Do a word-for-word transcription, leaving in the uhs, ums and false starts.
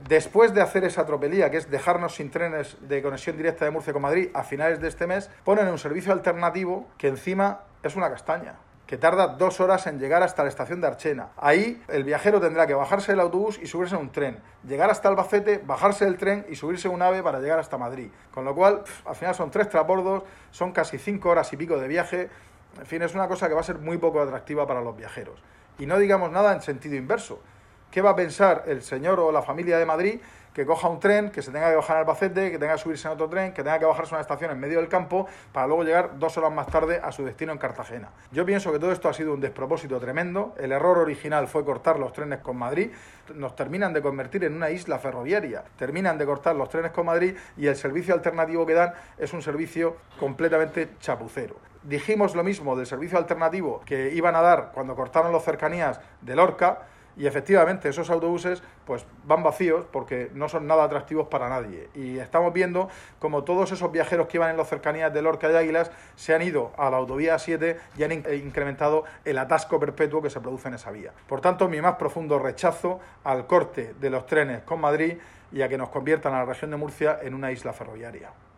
después de hacer esa tropelía, que es dejarnos sin trenes de conexión directa de Murcia con Madrid a finales de este mes, ponen un servicio alternativo que encima es una castaña, que tarda dos horas en llegar hasta la estación de Archena. Ahí el viajero tendrá que bajarse del autobús y subirse en un tren, llegar hasta Albacete, bajarse del tren y subirse en un AVE para llegar hasta Madrid. Con lo cual, pff, al final son tres transbordos, son casi cinco horas y pico de viaje. En fin, es una cosa que va a ser muy poco atractiva para los viajeros. Y no digamos nada en sentido inverso. ¿Qué va a pensar el señor o la familia de Madrid que coja un tren, que se tenga que bajar en Albacete, que tenga que subirse en otro tren, que tenga que bajarse en una estación en medio del campo para luego llegar dos horas más tarde a su destino en Cartagena? Yo pienso que todo esto ha sido un despropósito tremendo. El error original fue cortar los trenes con Madrid. Nos terminan de convertir en una isla ferroviaria. Terminan de cortar los trenes con Madrid y el servicio alternativo que dan es un servicio completamente chapucero. Dijimos lo mismo del servicio alternativo que iban a dar cuando cortaron las cercanías de Lorca. Y efectivamente esos autobuses pues van vacíos porque no son nada atractivos para nadie. Y estamos viendo como todos esos viajeros que iban en las cercanías de Lorca y Águilas se han ido a la autovía siete y han incrementado el atasco perpetuo que se produce en esa vía. Por tanto, mi más profundo rechazo al corte de los trenes con Madrid y a que nos conviertan a la región de Murcia en una isla ferroviaria.